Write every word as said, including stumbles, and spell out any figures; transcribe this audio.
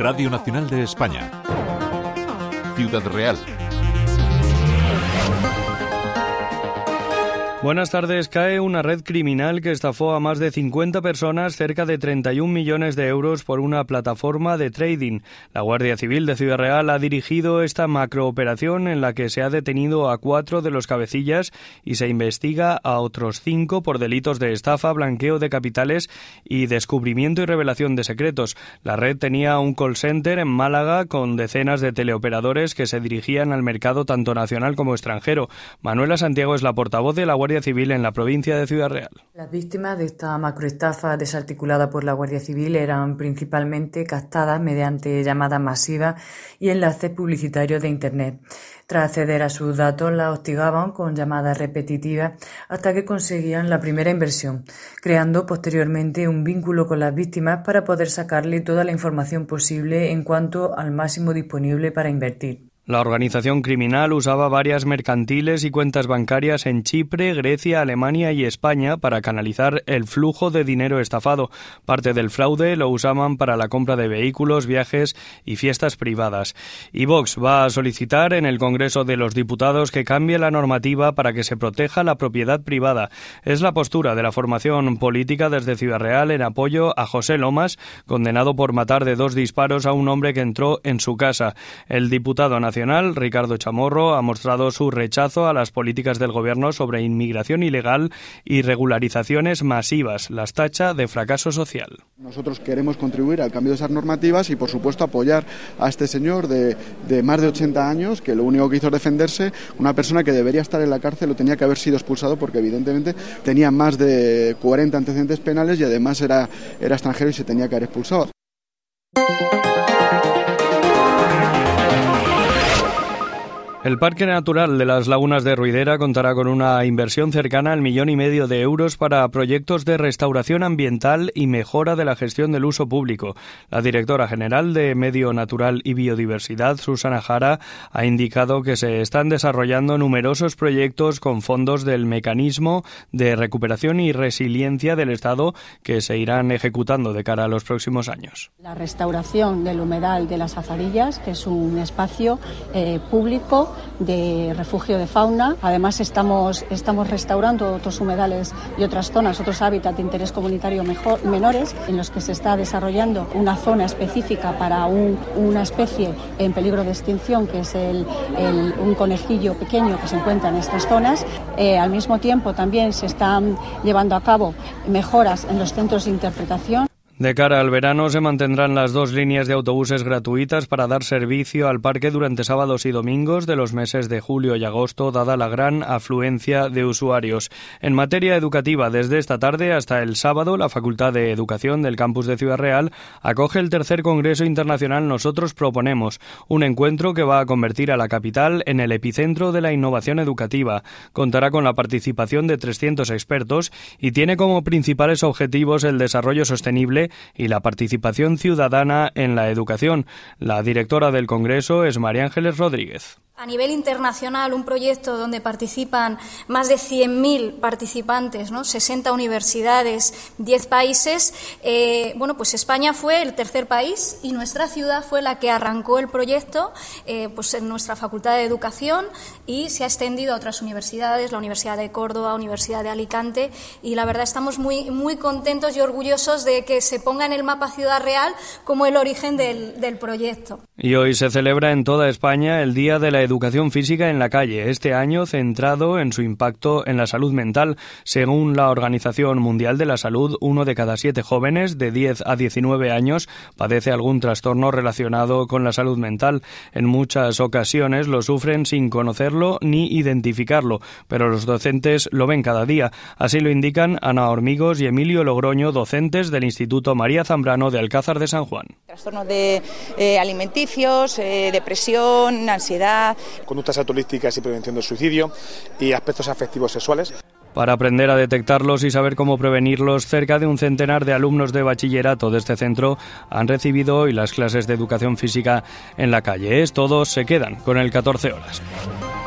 Radio Nacional de España. Ciudad Real. Buenas tardes. Cae una red criminal que estafó a más de cincuenta personas cerca de treinta y un millones de euros por una plataforma de trading. La Guardia Civil de Ciudad Real ha dirigido esta macrooperación en la que se ha detenido a cuatro de los cabecillas y se investiga a otros cinco por delitos de estafa, blanqueo de capitales y descubrimiento y revelación de secretos. La red tenía un call center en Málaga con decenas de teleoperadores que se dirigían al mercado tanto nacional como extranjero. Manuela Santiago es la portavoz de la Guardia Civil en la provincia de Ciudad Real. Las víctimas de esta macroestafa desarticulada por la Guardia Civil eran principalmente captadas mediante llamadas masivas y enlaces publicitarios de Internet. Tras acceder a sus datos, las hostigaban con llamadas repetitivas hasta que conseguían la primera inversión, creando posteriormente un vínculo con las víctimas para poder sacarle toda la información posible en cuanto al máximo disponible para invertir. La organización criminal usaba varias mercantiles y cuentas bancarias en Chipre, Grecia, Alemania y España para canalizar el flujo de dinero estafado. Parte del fraude lo usaban para la compra de vehículos, viajes y fiestas privadas. Y Vox va a solicitar en el Congreso de los Diputados que cambie la normativa para que se proteja la propiedad privada. Es la postura de la formación política desde Ciudad Real en apoyo a José Lomas, condenado por matar de dos disparos a un hombre que entró en su casa. El diputado nacional Nacional, Ricardo Chamorro, ha mostrado su rechazo a las políticas del Gobierno sobre inmigración ilegal y regularizaciones masivas. Las tacha de fracaso social. Nosotros queremos contribuir al cambio de esas normativas y, por supuesto, apoyar a este señor de, de más de ochenta años, que lo único que hizo es defenderse, una persona que debería estar en la cárcel o tenía que haber sido expulsado porque, evidentemente, tenía más de cuarenta antecedentes penales y, además, era, era extranjero y se tenía que haber expulsado. El Parque Natural de las Lagunas de Ruidera contará con una inversión cercana al millón y medio de euros para proyectos de restauración ambiental y mejora de la gestión del uso público. La directora general de Medio Natural y Biodiversidad, Susana Jara, ha indicado que se están desarrollando numerosos proyectos con fondos del Mecanismo de Recuperación y Resiliencia del Estado que se irán ejecutando de cara a los próximos años. La restauración del humedal de las Azarillas, que es un espacio eh, público de refugio de fauna. Además estamos, estamos restaurando otros humedales y otras zonas, otros hábitats de interés comunitario mejor, menores, en los que se está desarrollando una zona específica para un, una especie en peligro de extinción, que es el, el, un conejillo pequeño que se encuentra en estas zonas. Eh, al mismo tiempo también se están llevando a cabo mejoras en los centros de interpretación. De cara al verano se mantendrán las dos líneas de autobuses gratuitas para dar servicio al parque durante sábados y domingos de los meses de julio y agosto, dada la gran afluencia de usuarios. En materia educativa, desde esta tarde hasta el sábado, la Facultad de Educación del campus de Ciudad Real acoge el tercer Congreso Internacional Nosotros Proponemos, un encuentro que va a convertir a la capital en el epicentro de la innovación educativa. Contará con la participación de trescientos expertos y tiene como principales objetivos el desarrollo sostenible y la participación ciudadana en la educación. La directora del Congreso es María Ángeles Rodríguez. A nivel internacional, un proyecto donde participan más de cien mil participantes, ¿no? sesenta universidades, diez países. Eh, bueno, pues España fue el tercer país y nuestra ciudad fue la que arrancó el proyecto, eh, pues en nuestra Facultad de Educación, y se ha extendido a otras universidades, la Universidad de Córdoba, Universidad de Alicante, y la verdad estamos muy, muy contentos y orgullosos de que se ponga en el mapa Ciudad Real como el origen del, del proyecto. Y hoy se celebra en toda España el Día de la Educación Física en la Calle, este año centrado en su impacto en la salud mental. Según la Organización Mundial de la Salud, uno de cada siete jóvenes de diez a diecinueve años padece algún trastorno relacionado con la salud mental. En muchas ocasiones lo sufren sin conocerlo ni identificarlo, pero los docentes lo ven cada día. Así lo indican Ana Hormigos y Emilio Logroño, docentes del Instituto María Zambrano de Alcázar de San Juan. Trastornos de eh, alimenticios, eh, depresión, ansiedad, conductas autolíticas y prevención del suicidio y aspectos afectivos sexuales. Para aprender a detectarlos y saber cómo prevenirlos, cerca de un centenar de alumnos de bachillerato de este centro han recibido hoy las clases de educación física en la calle. Es Todos se quedan con el catorce horas.